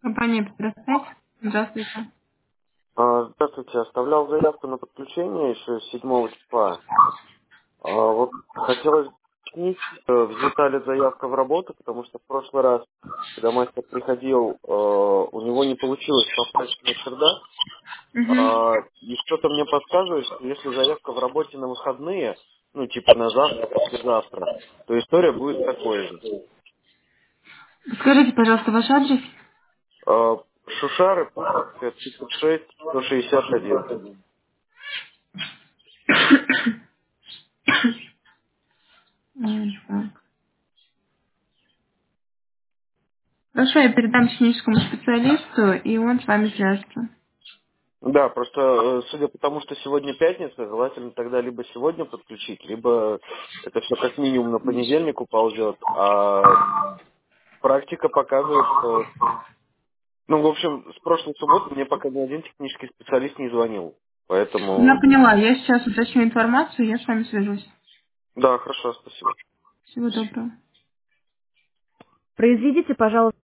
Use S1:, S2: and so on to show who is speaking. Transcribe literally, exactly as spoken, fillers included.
S1: Компания «Петросвязь». Здравствуйте.
S2: А, Здравствуйте, оставлял заявку на подключение еще седьмого числа. А, Вот хотелось уточнить, э, взята ли заявка в работу, потому что в прошлый раз, когда мастер приходил, э, у него не получилось попасть на чердак.
S1: Угу.
S2: А, И что-то мне подсказывает, что если заявка в работе на выходные, ну типа на завтра, послезавтра, то история будет такой же.
S1: Скажите, пожалуйста, ваш адрес.
S2: А, Шушары, Пушкинская, тридцать шесть, сто шестьдесят один.
S1: М, так. Хорошо, я передам техническому специалисту, и он с вами свяжется.
S2: Да, просто э, судя по тому, что сегодня пятница, желательно тогда либо сегодня подключить, либо это все как минимум на понедельник уползет, а практика показывает, что... Ну, в общем, с прошлой субботы мне пока ни один технический специалист не звонил.
S1: Я
S2: Поэтому,
S1: поняла, я сейчас уточню информацию, и я с вами свяжусь.
S2: да, хорошо, спасибо.
S1: Всего доброго.
S3: Произведите, пожалуйста,